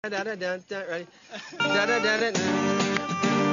Da da da da. Ready? Da da da da.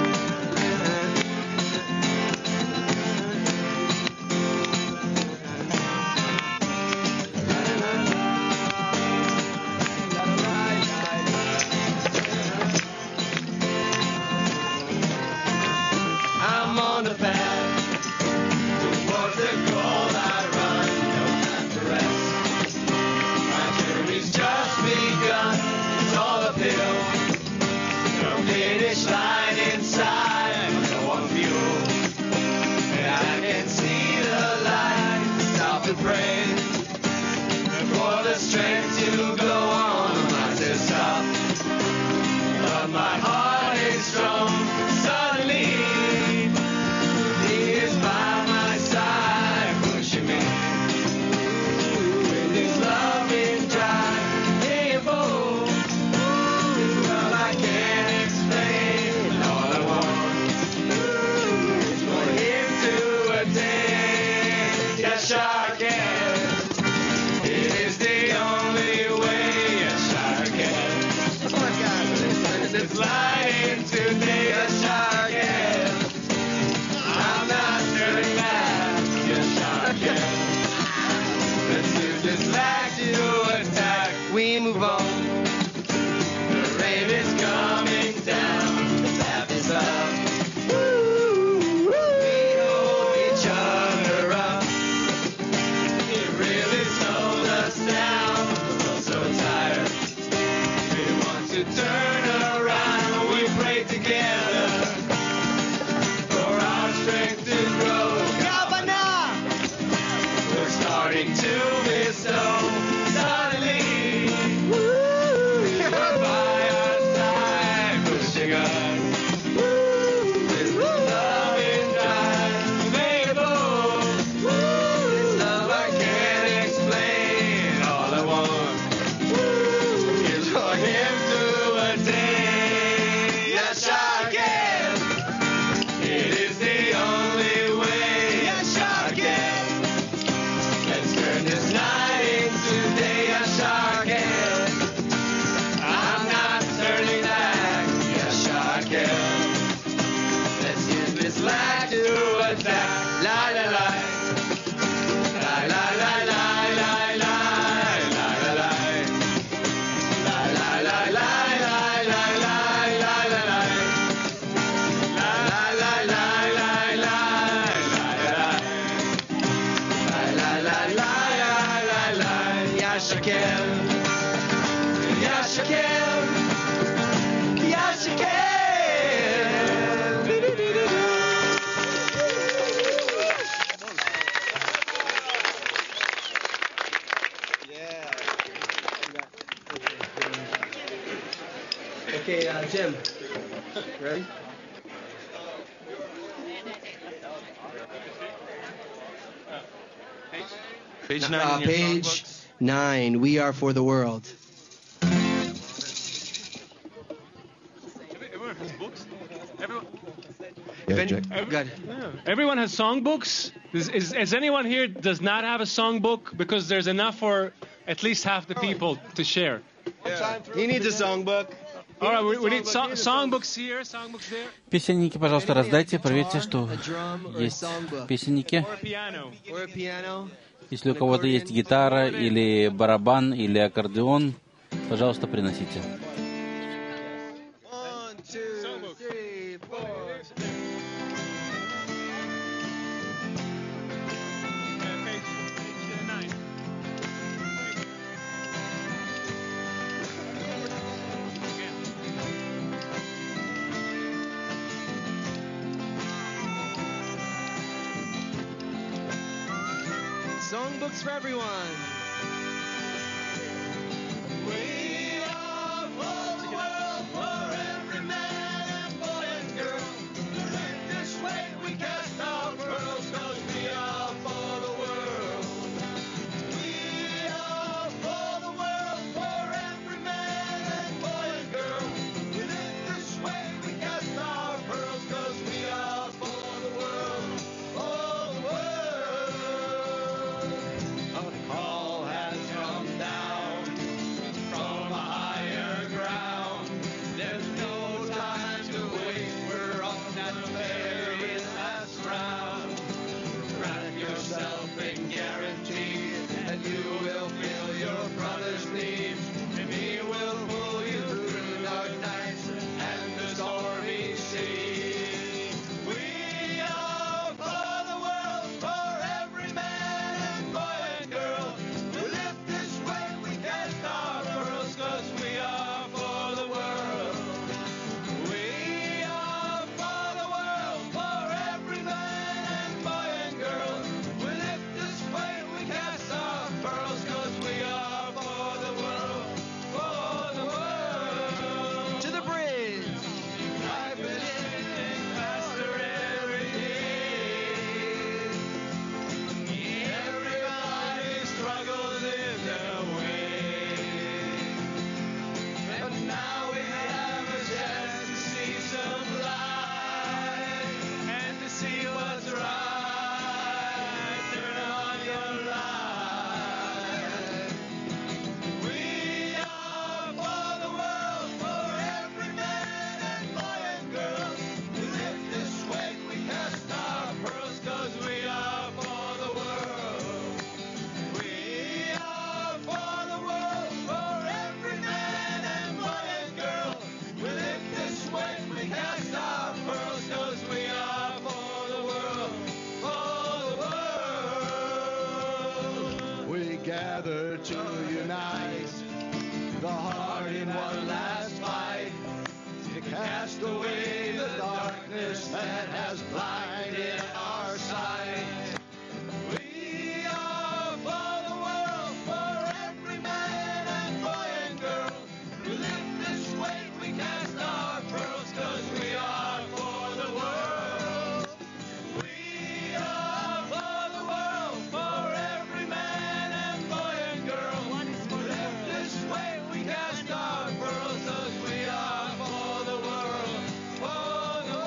I'm on the path towards the goal I run. No time to rest. My journey's just begun. It's all uphill. No finish line inside. I'm low on fuel, and I can see the light. Stop and pray for the strength to go on. I'm not to stop, but my heart is strong. Suddenly, he is by my side, pushing me with his loving drive. Hey, boy, this love I can't explain. All I want is for him to attain. Yes, I can. It is the only way. Yes, I can. Turn this light into day. Yes, I can. I'm not turning back. Yes, I can. Let's use this flag to attack. We move on. The rain is coming down. The path is up. We hold each other up. It really slows us down. We're so tired. We want to turn around. We pray together for our strength to grow. Governor, we're starting to bestow. Suddenly, you're by our side, pushing us with love and drive. Mabel, this love I can't explain. All I want is for him to attain. Yes, I can. It is the only way. Yes, I can. Let's turn this night into day. Yes, I can. I'm not turning back. Yes, I can. Let's use this flag to attack. La la la. La la la la la la. La la la. La la la la la la la la la la. La la la la la la la la. La la la la la la. Yes, I can. Yes, I can. Yes, I can. Okay, Jim. Ready? Page 9 in your Page songbooks. 9. We are for the world. Everyone has books. Everyone. Good. Everyone has songbooks. Is anyone here does not have a songbook? Because there's enough for at least half the people to share. He needs a songbook. All right, we need songbooks here, songbooks there, Песенники, пожалуйста, раздайте. Проверьте, что A drum or a есть songbook. песенники. or a piano. Or a piano. Если у кого-то есть гитара или барабан или аккордеон, пожалуйста, приносите. 1, 2, 3, 4. Page 9. Songbooks for everyone. We are for the world, for every man and boy and girl. In this way we cast our pearls, 'cause we are for the world. We are for the world, for every man and boy and girl. In this way we cast our pearls, 'cause we are for the world, for the world. Call together to unite the heart in one last fight to cast away the darkness that has blinded our sight. We are for the world, for every man and boy and girl. We lift this weight, we cast our pearls, 'cause we are for the world. We are for the world, for every man and boy and girl. We lift this weight, we cast our pearls, 'cause we are for the world, for the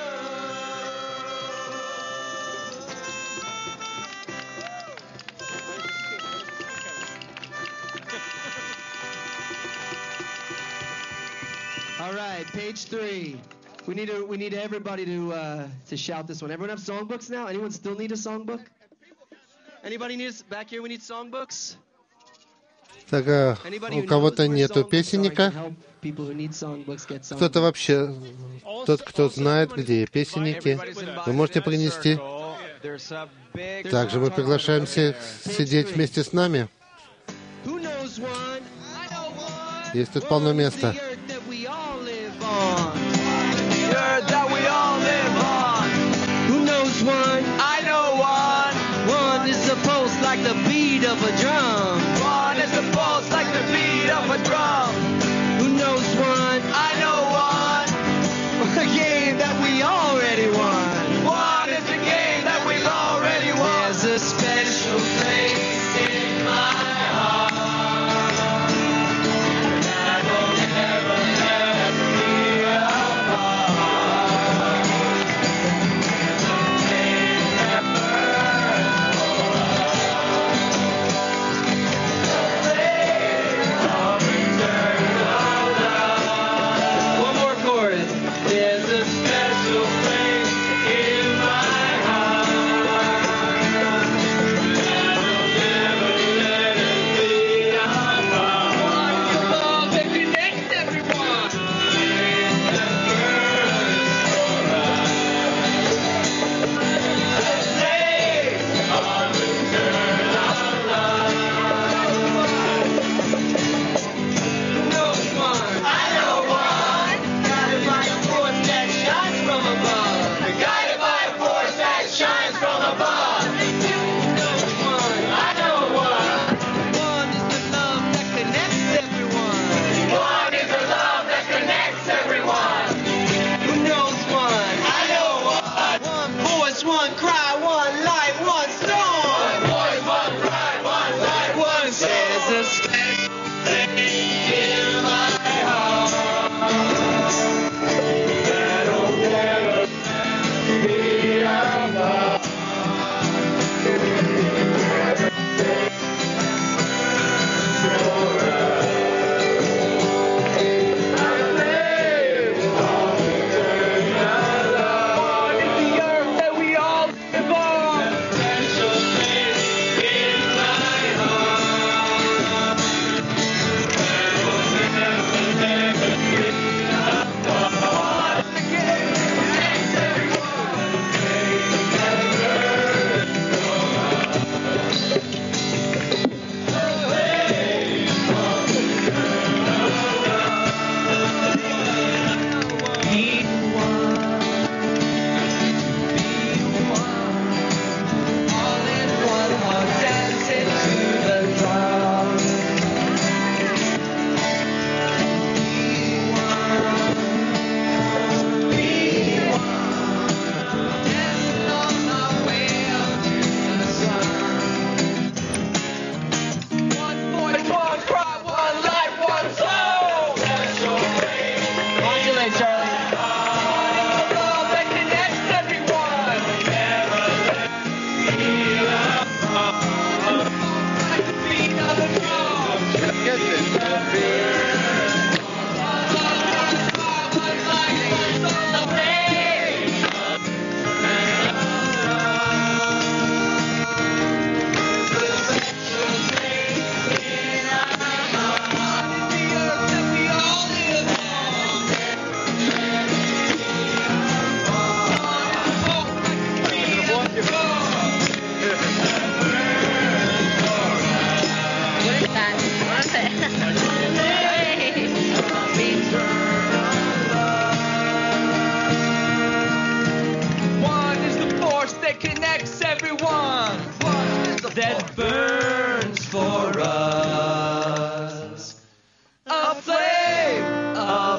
world. All right, page 3. We need everybody to shout this one. Everyone have songbooks now? Anyone still need a songbook? Anybody needs back here? We need songbooks. Так, Anybody у who кого-то knows where нету songbooks are, I can песенника. help people who need songbooks get Кто-то songbooks. вообще, тот, кто знает, где песенники, вы можете принести. Также мы приглашаем всех сидеть вместе с нами. Who knows one? I know one. Есть тут полно места. The earth that we all live on. The earth that we all live on. Who knows one? I know one. One is a pulse like the beat of a drum. One is a pulse like the beat of a drum. Who knows one? I know one. A game that we already won. One is a game that we've already won. There's a special place in my heart that will never let me apart. There's a place that burns for us.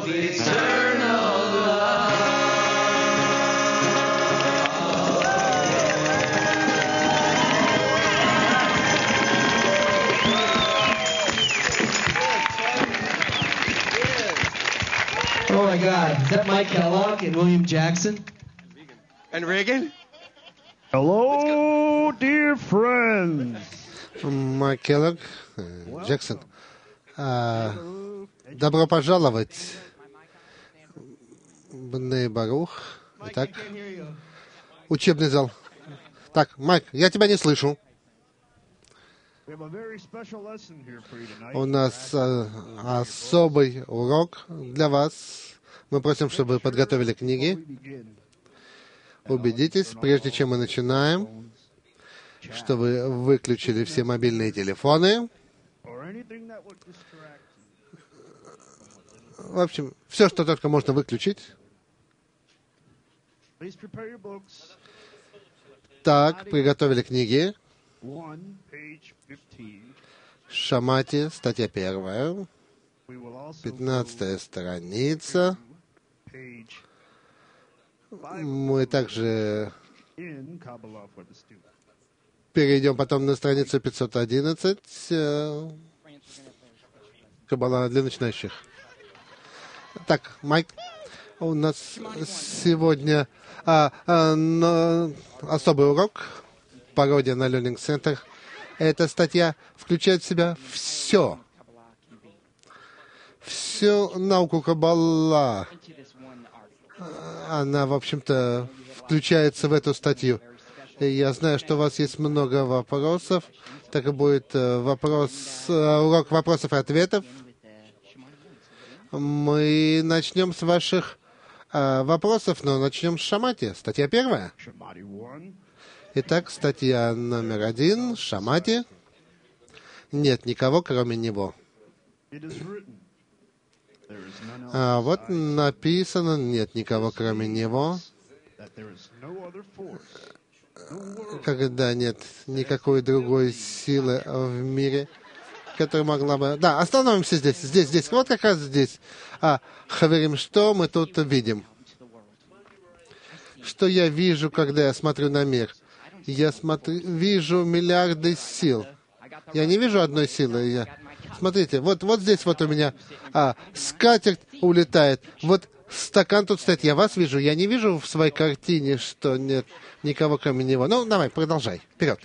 of eternal love. Oh my God, is that Mike Kellogg and William Jackson? And Reagan? Hello, dear friends. Майк Келлог, Джексон. Добро пожаловать, Бней Барух. Итак, учебный зал. Так, Майк, я тебя не слышу. У нас особый урок для вас. Мы просим, чтобы вы подготовили книги. Убедитесь, прежде чем мы начинаем, что вы выключили все мобильные телефоны. В общем, все, что только можно выключить. Так, приготовили книги. Шамати, статья 1, 15 страница. Мы также перейдем потом на страницу 511. Каббала для начинающих. Так, Майк, у нас сегодня особый урок, пародия на Learning Center. Эта статья включает в себя всю науку Каббала. Она, в общем-то, включается в эту статью. И я знаю, что у вас есть много вопросов. Так и будет урок вопросов и ответов. Мы начнем с ваших вопросов, но начнем с Шамати. Статья 1. Итак, статья номер 1, Шамати. Нет никого, кроме него. Вот написано, нет никого, кроме него. Когда нет никакой другой силы в мире, которая могла бы... Да, остановимся здесь. Вот как раз здесь. Хаверим, что мы тут видим? Что я вижу, когда я смотрю на мир? Я вижу миллиарды сил. Я не вижу одной силы. Смотрите, вот здесь вот у меня скатерть улетает. Вот стакан тут стоит. Я вас вижу. Я не вижу в своей картине, что нет никого, кроме него. Ну, давай, продолжай. Вперед.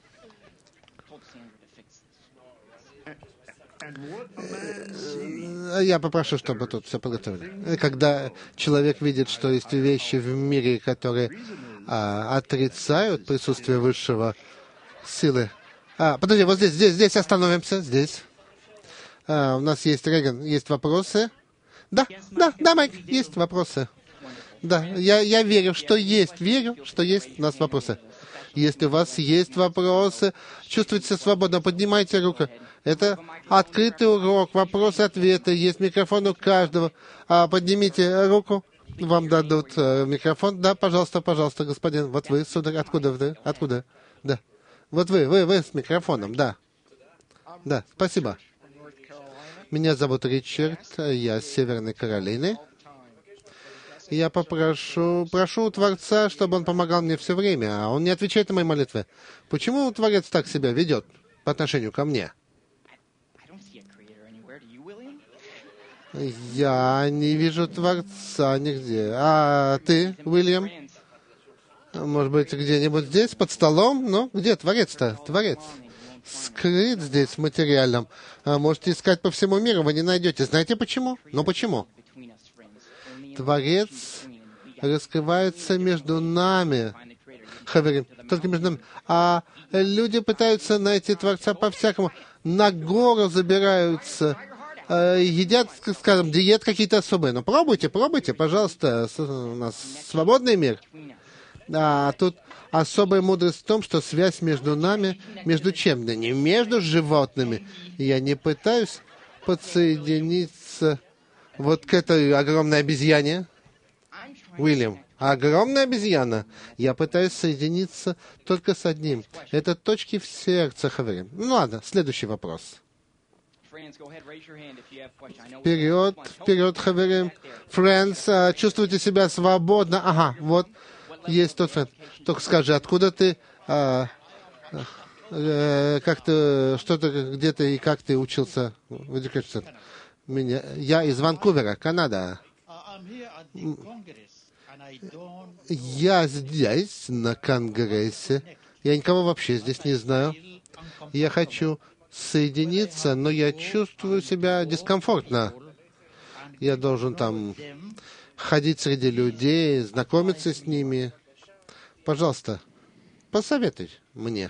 Я попрошу, чтобы тут все подготовили. Когда человек видит, что есть вещи в мире, которые отрицают присутствие высшего силы. Подожди, вот здесь остановимся, здесь. У нас есть Реган, есть вопросы? Да, Майк, есть вопросы. Да, я верю, что есть у нас вопросы. Если у вас есть вопросы, чувствуйте себя свободно, поднимайте руку. Это открытый урок, вопросы-ответы, есть микрофон у каждого. Поднимите руку, вам дадут микрофон. Да, пожалуйста, господин. Вот вы, сударь, откуда вы? Откуда? Да. Вот вы с микрофоном, да. Да, спасибо. Меня зовут Ричард, я с Северной Каролины. Я прошу у Творца, чтобы он помогал мне все время, а он не отвечает на мои молитвы. Почему Творец так себя ведет по отношению ко мне? Я не вижу Творца нигде. А ты, Уильям? Может быть, где-нибудь здесь, под столом? Ну, где Творец-то? Творец. Скрыт здесь в материальном. Можете искать по всему миру, вы не найдете. Знаете почему? Ну, почему? Творец раскрывается между нами. Хаверим, только между нами. А люди пытаются найти Творца по-всякому. На гору забираются, едят, скажем, диет какие-то особые. Ну, пробуйте, пожалуйста. У нас свободный мир. А тут особая мудрость в том, что связь между нами, между чем? Да не между животными. Я не пытаюсь подсоединиться вот к этой огромной обезьяне. Уильям, огромная обезьяна. Я пытаюсь соединиться только с одним. Это точки в сердце, Хаверим. Ну ладно, следующий вопрос. Вперед, вперед, хаверим. Friends, чувствуйте себя свободно. Ага, вот есть тот френд. Только скажи, откуда ты, как ты, что-то где-то и как ты учился в Education Center? Я из Ванкувера, Канада. Я здесь, на Конгрессе. Я никого вообще здесь не знаю. Я хочу соединиться, но я чувствую себя дискомфортно. Я должен там ходить среди людей, знакомиться с ними. Пожалуйста, посоветуй мне.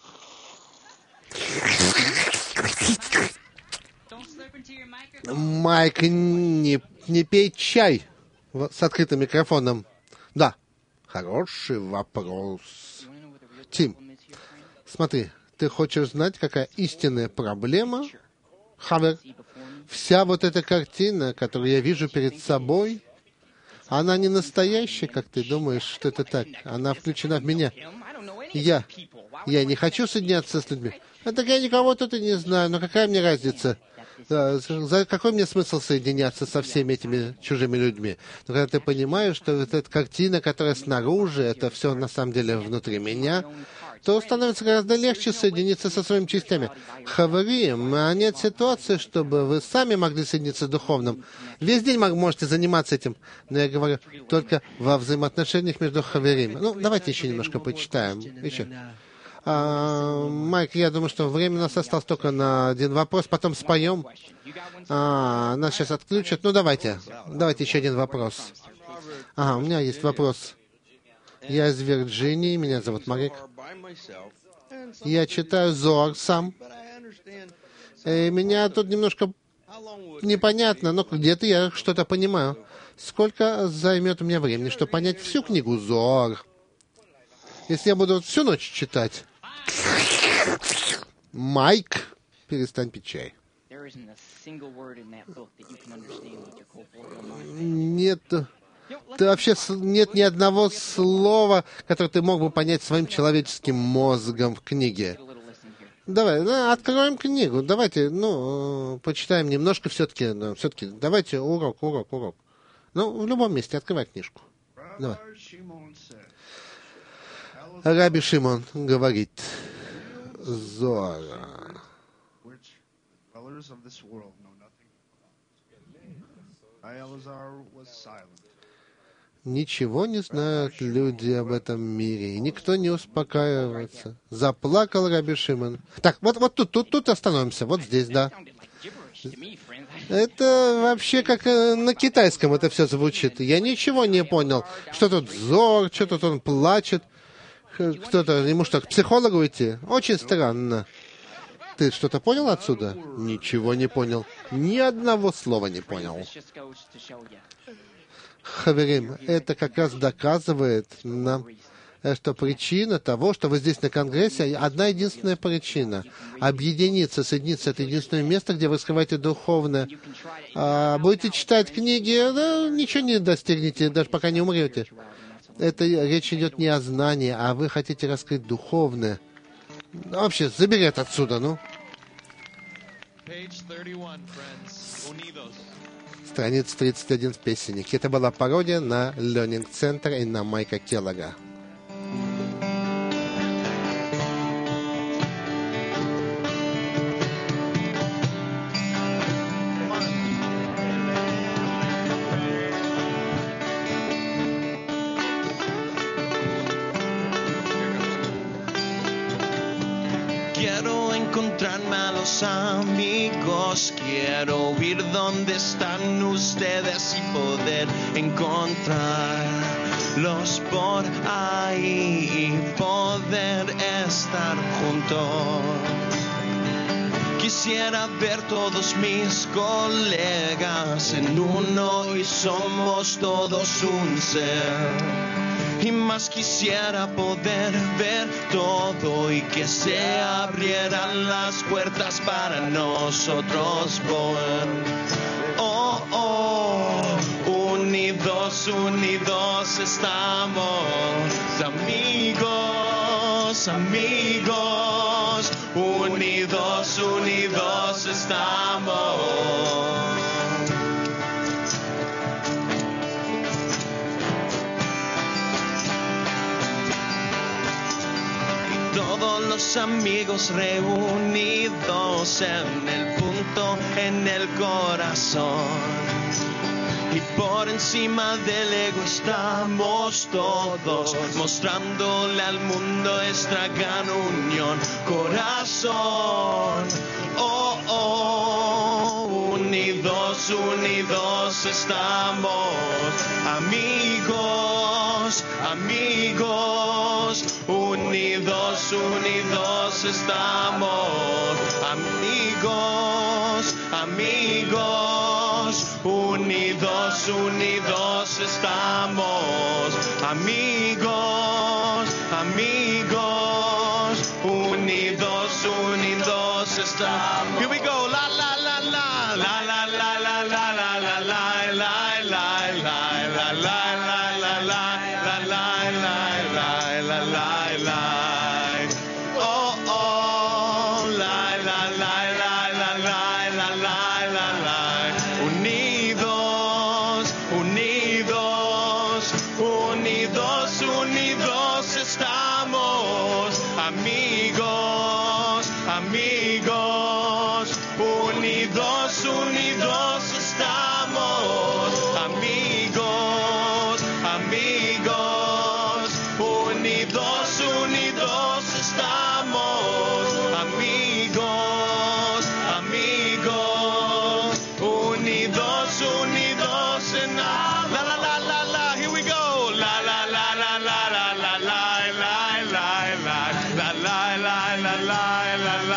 Майк, не пей чай с открытым микрофоном. Да, хороший вопрос. Тим, смотри, ты хочешь знать, какая истинная проблема? Хавер, вся вот эта картина, которую я вижу перед собой, она не настоящая, как ты думаешь, что это так. Она включена в меня. Я не хочу соединяться с людьми. Так я никого тут и не знаю, но какая мне разница? За какой мне смысл соединяться со всеми этими чужими людьми? Но когда ты понимаешь, что вот эта картина, которая снаружи, это все на самом деле внутри меня, то становится гораздо легче соединиться со своими частями. Хаварим, а нет ситуации, чтобы вы сами могли соединиться с духовным. Весь день можете заниматься этим. Но я говорю только во взаимоотношениях между хаверим. Ну, давайте еще немножко почитаем. Еще. Майк, я думаю, что время у нас осталось только на один вопрос, потом споем. Нас сейчас отключат. Ну, давайте еще один вопрос. У меня есть вопрос. Я из Вирджинии, меня зовут Марик. Я читаю Зоар сам. И меня тут немножко непонятно, но где-то я что-то понимаю. Сколько займет у меня времени, чтобы понять всю книгу Зоар? Если я буду всю ночь читать. Майк, перестань пить чай. Нет, вообще нет ни одного слова, которое ты мог бы понять своим человеческим мозгом в книге. Давай, откроем книгу. Давайте, почитаем немножко все-таки. Давайте урок. В любом месте открывай книжку. Давай. Раби Шимон говорит, Зоара. Ничего не знают люди об этом мире, и никто не успокаивается. Заплакал Раби Шимон. Так, вот тут остановимся, вот здесь, да. Это вообще как на китайском это все звучит. Я ничего не понял. Что тут Зор, что тут он плачет. Кто-то, ему что, к психологу идти? Очень странно. Ты что-то понял отсюда? Ничего не понял. Ни одного слова не понял. Хаверим, это как раз доказывает нам, что причина того, что вы здесь на Конгрессе, одна единственная причина. Объединиться, соединиться — это единственное место, где вы скрываете духовное. Будете читать книги, ничего не достигнете, даже пока не умрете. Это речь идет не о знании, а вы хотите раскрыть духовное. Вообще, забери это отсюда, Страница 31 в песеннике. Это была пародия на Learning Center и на Майка Келлога. Quiero encontrarme a los amigos, quiero oír dónde están ustedes y poder encontrarlos por ahí y poder estar juntos. Quisiera ver todos mis colegas en uno y somos todos un ser. Y más quisiera poder ver todo y que se abrieran las puertas para nosotros poder. Oh, oh, unidos, unidos estamos, amigos, amigos. unidos, unidos estamos. Todos los amigos reunidos en el punto, en el corazón. Y por encima del ego estamos todos, mostrándole al mundo nuestra gran unión. Corazón, oh, oh, unidos, unidos estamos. Amigos, amigos, unidos, unidos estamos. Amigos, amigos, unidos, unidos estamos. Amigos, amigos, unidos, unidos estamos. Here we go. La la la la la la la la la la la la la la la la la. Oh oh, la la la la la la la la la. Unidos, unidos, unidos, unidos estamos. Amigos, amigos, unidos, unidos estamos. Amigos, amigos, unidos, unidos estamos. Amigos, amigos, unidos, unidos en la la la la la. Here we go. La la la la la la la la la la la la la la la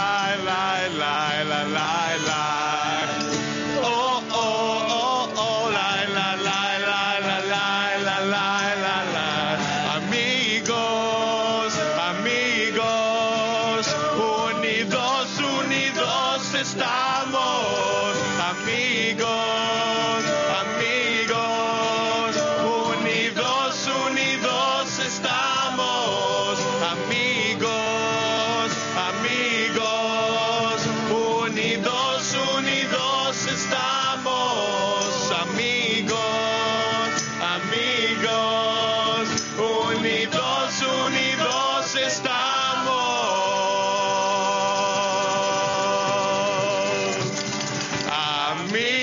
la la. Oh oh oh oh la la la la la la la la la. Amigos, amigos, unidos, unidos estamos. Amigos, amigos, unidos, unidos estamos. Amigos, amigos, unidos, unidos estamos. Amigos, amigos, unidos, unidos estamos.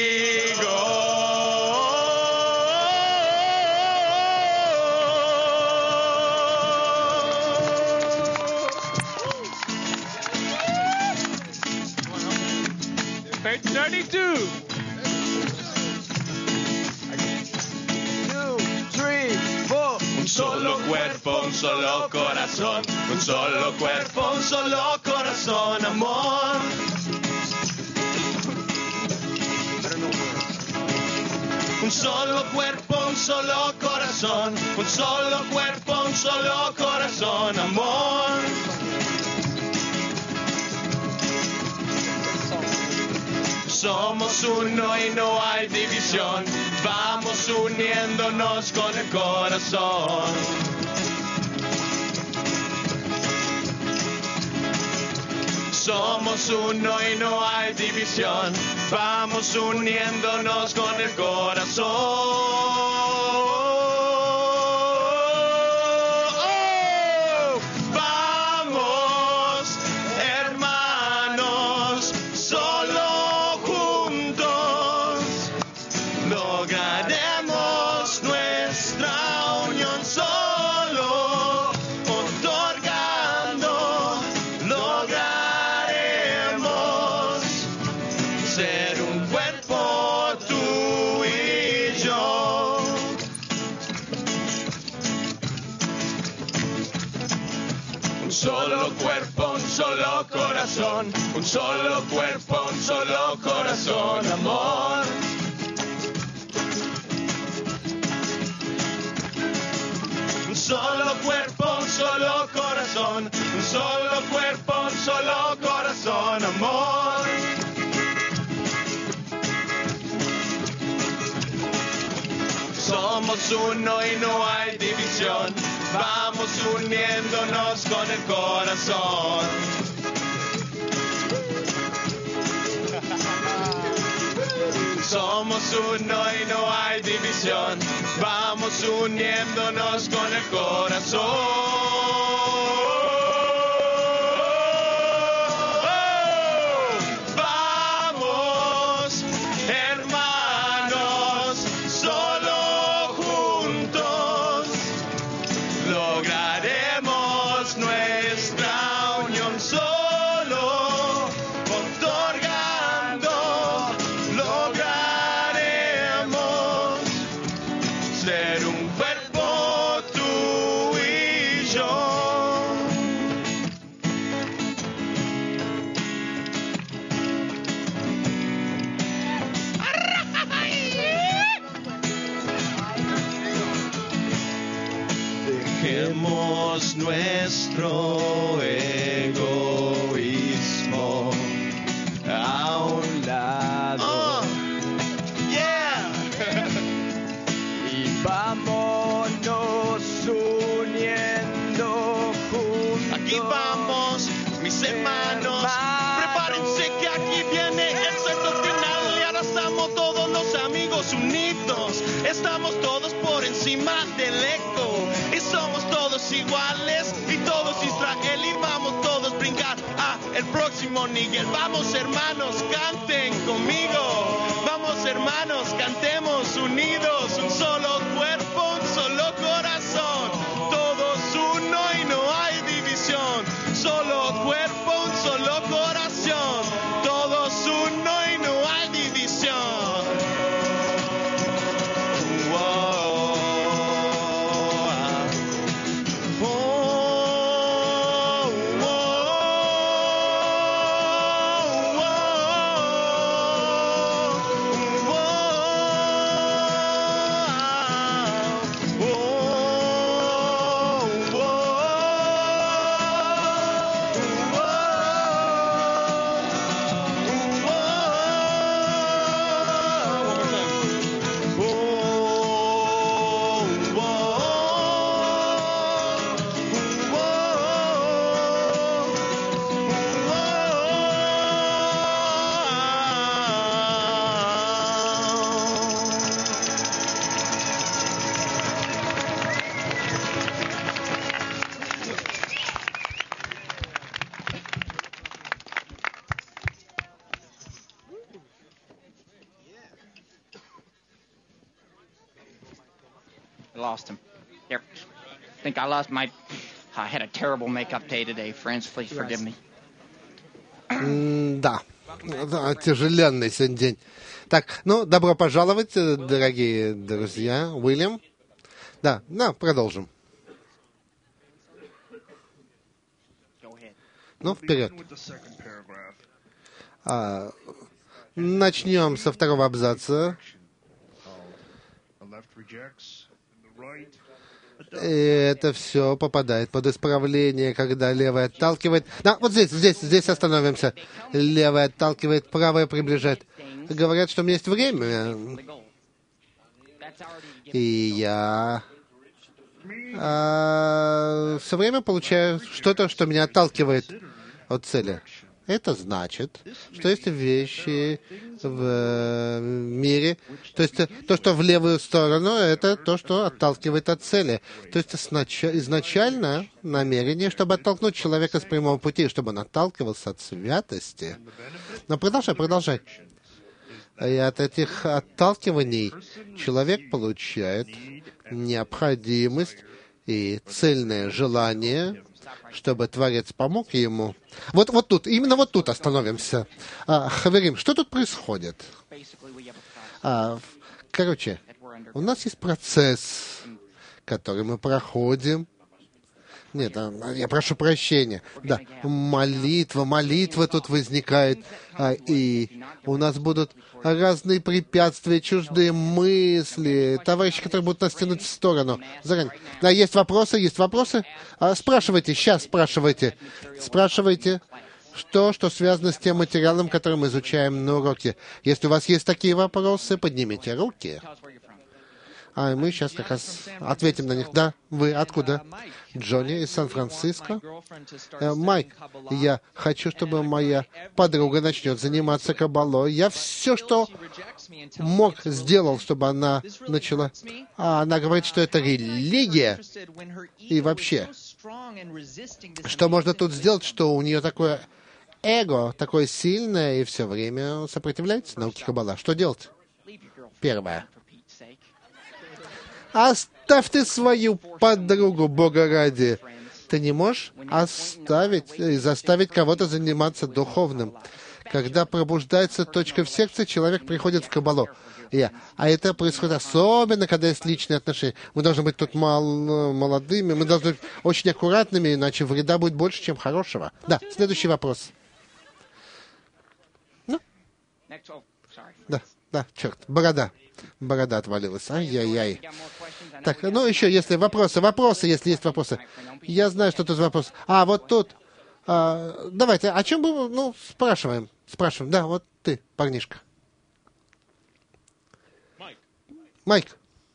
Page 32. 2, 3, 4. Un solo cuerpo, un solo corazón, un solo cuerpo, un solo corazón, amor. Un solo cuerpo, un solo corazón, un solo cuerpo, un solo corazón, amor. Somos uno y no hay división, vamos uniéndonos con el corazón. Somos uno y no hay división, vamos uniéndonos con el corazón. Vamos, hermanos, solo juntos lograremos nuestra unión. Solo otorgando lograremos ser un cuerpo, tú y yo. Un solo cuerpo, un solo corazón, un solo cuerpo, un solo corazón, amor. Un solo cuerpo, un solo corazón, un solo cuerpo, un solo corazón, amor. Somos uno y no hay división, vamos uniéndonos con el corazón. Somos uno y no hay división. Vamos uniéndonos con el corazón. Vamos, hermanos, solo juntos lograremos nuestra unión. Solo otorgando lograremos ser un cuerpo tú y yo. Dejemos nuestro egoísmo a un lado. Yeah. Y vámonos uniendo juntos. Aquí vamos, mis hermanos. Prepárense que aquí viene el sexto final. Y ahora estamos todos los amigos unidos. Estamos todos por encima del eco. Y somos todos iguales y todos Israel. Y vamos todos a brincar a el próximo Nigel. Vamos hermanos, canten conmigo. Vamos hermanos, cantemos unidos. Un solo cuerpo, un solo corazón. Todos uno y no hay división. Solo cuerpo, un solo corazón. Todos uno y no hay división. I lost him. Here. Think I lost my... I had a terrible makeup day today, friends. Please forgive me. Да, тяжеленный сегодня день. Так, ну, добро пожаловать, дорогие друзья. Уильям? Да, продолжим. Ну, вперед. Начнем со второго абзаца. Это все попадает под исправление, когда левый отталкивает. Да, вот здесь остановимся. Левый отталкивает, правый приближает. Говорят, что у меня есть время. И я все время получаю что-то, что меня отталкивает от цели. Это значит, что есть вещи в мире, то есть то, что в левую сторону, это то, что отталкивает от цели. То есть изначально намерение, чтобы оттолкнуть человека с прямого пути, чтобы он отталкивался от святости. Но продолжай. И от этих отталкиваний человек получает необходимость и цельное желание, чтобы Творец помог ему. Вот тут, именно вот тут остановимся. Хаверим, что тут происходит? Короче, у нас есть процесс, который мы проходим. Нет, я прошу прощения. Да, молитва тут возникает, и у нас будут разные препятствия, чуждые мысли, товарищи, которые будут нас тянуть в сторону. Заранее. Да, есть вопросы? Спрашивайте, сейчас спрашивайте. Спрашивайте, что связано с тем материалом, который мы изучаем на уроке. Если у вас есть такие вопросы, поднимите руки. А мы сейчас как раз ответим на них. Да, вы откуда? Джонни из Сан-Франциско. Майк, я хочу, чтобы моя подруга начнет заниматься каббалой. Я все, что мог, сделал, чтобы она начала. А она говорит, что это религия. И вообще, что можно тут сделать, что у нее такое эго, такое сильное, и все время сопротивляется науке каббала. Что делать? Первое. Оставь ты свою подругу, Бога ради. Ты не можешь оставить и заставить кого-то заниматься духовным. Когда пробуждается точка в сердце, человек приходит в каббалу. А это происходит особенно, когда есть личные отношения. Мы должны быть тут молодыми, мы должны быть очень аккуратными, иначе вреда будет больше, чем хорошего. Да, следующий вопрос. Ну? Да, черт, борода отвалилась. Ай-яй-яй. Так, ну еще, если вопросы, если есть вопросы. Я знаю, что тут вопрос. Вот тут. Давайте, о чем мы, спрашиваем. Да, вот ты, парнишка. Майк.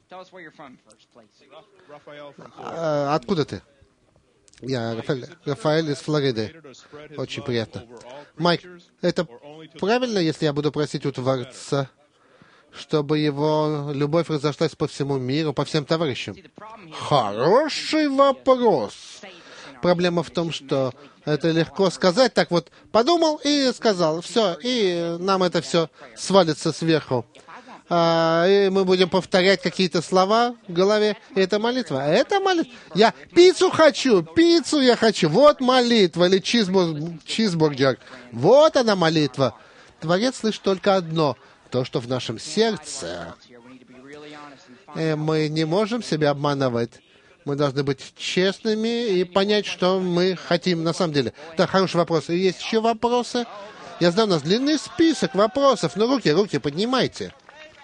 Откуда ты? Я Рафаэль из Флориды. Очень приятно. Майк, это правильно, если я буду просить у Творца, чтобы его любовь разошлась по всему миру, по всем товарищам? Хороший вопрос. Проблема в том, что это легко сказать, так вот, подумал и сказал, все, и нам это все свалится сверху. И мы будем повторять какие-то слова в голове. И это молитва. Это молитва. Я пиццу я хочу. Вот молитва. Или чизбургер. Вот она молитва. Творец слышит только одно. То, что в нашем сердце. И мы не можем себя обманывать. Мы должны быть честными и понять, что мы хотим на самом деле. Да, хороший вопрос. И есть еще вопросы? Я знаю, у нас длинный список вопросов. Ну, руки поднимайте.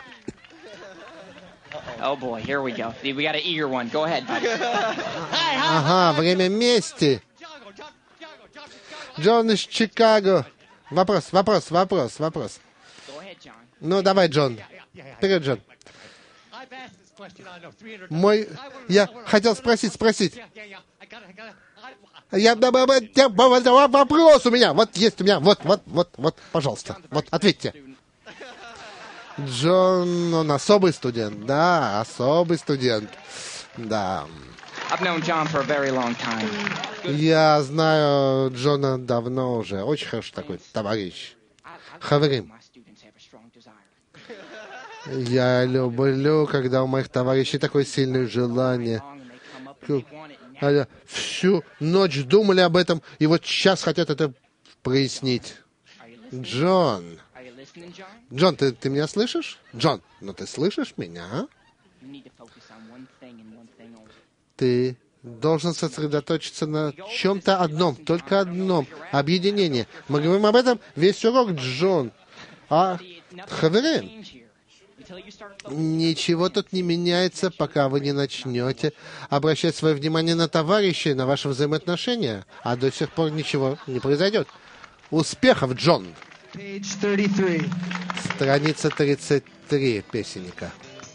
Oh boy, here we go. We got an eager one. Go ahead, buddy. Ага, время мести. Джон из Чикаго. Вопрос. Go ahead, John. Ну, давай, Джон. Вперед, Джон. Я хотел спросить. Вопрос у меня. Вот есть у меня. Вот, пожалуйста. Вот, ответьте. Джон, он особый студент. Да, особый студент. Да. I've known John for a very long time. Я знаю Джона давно уже. Очень хороший такой товарищ. Хаверим. Я люблю, когда у моих товарищей такое сильное желание. Всю ночь думали об этом, и вот сейчас хотят это прояснить. Джон, ты меня слышишь? Джон, ты слышишь меня? Ты должен сосредоточиться на чем-то одном, только одном. Объединение. Мы говорим об этом весь урок, Джон. Хаверим, ничего тут не меняется, пока вы не начнете обращать свое внимание на товарищей, на ваши взаимоотношения. А до сих пор ничего не произойдет. Успехов, Джон! Страница 33 песенника.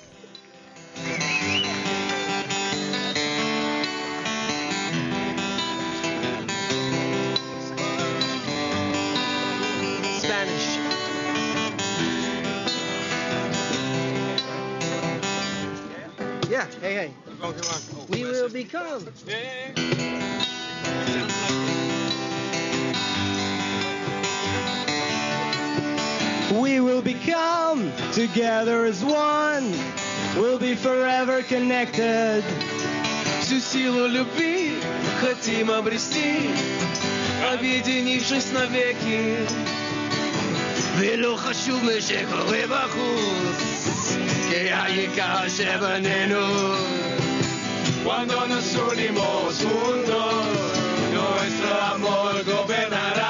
Yeah, hey. We will become. We will become together as one. We'll be forever connected. Всю силу любви хотим обрести, объединившись навеки. ולא חשוב מה שקורה בחוץ, כי העיקר שבנינו. Cuando nos unimos juntos, nuestro amor gobernará.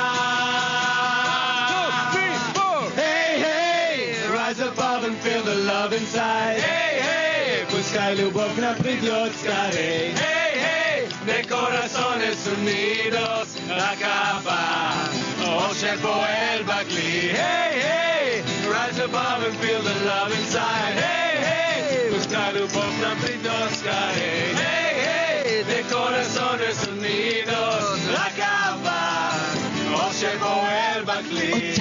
Hey, hey, rise above and feel the love inside. Hey, hey, пускай любовь к нам придет скорей. Hey, hey, de corazones unidos, acaba. Ocean poel bakli. Hey, hey, rise above and feel the love inside. Hey, hey, любовь нам придет скорей. Эй, эй, de corazones unidos, acabar, o se vuelva clic.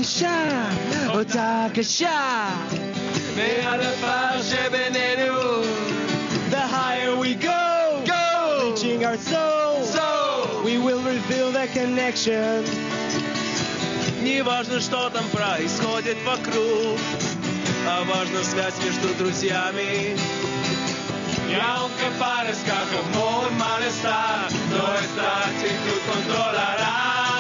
אותה קשה, מהדבר שבינינו, the higher we go, reaching our soul, we will reveal the connection. Не важно, что там происходит вокруг, а важна связь между друзьями. Y aunque parezca como un malestar, nuestra actitud controlará.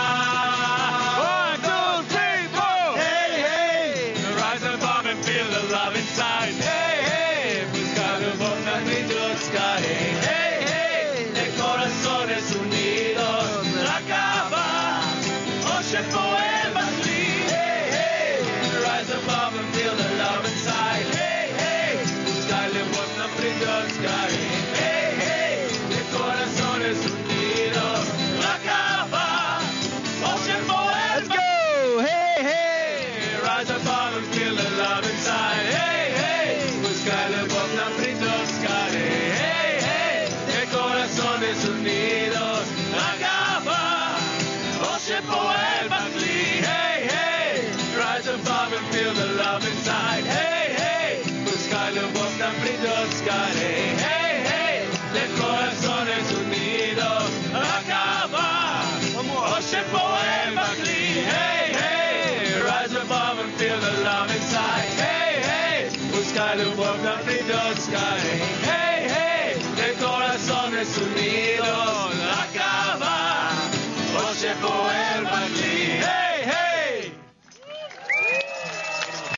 1, 2, 3, 4. Hey, hey, rise above and feel the love inside. Hey, hey, busca любовь на Придётская. Hey, hey, de corazones unidos, acaba, ocean forever clean. Hey, hey, rise above and feel the love inside. Hey, hey, busca любовь на Придётская. Hey, hey, de corazones unidos, acaba, ocean forever. Let's go! Hey, hey! Rise above and feel the love inside. Hey, hey, busca любовь на Придётская. Hey, hey, de corazones unidos, acaba, ocean forever clean. Hey, hey, rise above and feel the love inside. Hey, hey, busca любовь на Придётская. Hey, hey, de corazones unidos, acaba, ocean forever clean. Hey, hey, rise above and feel the love inside. Hey, hey, busca любовь на Придётская. Hey, hey, de corazones unidos.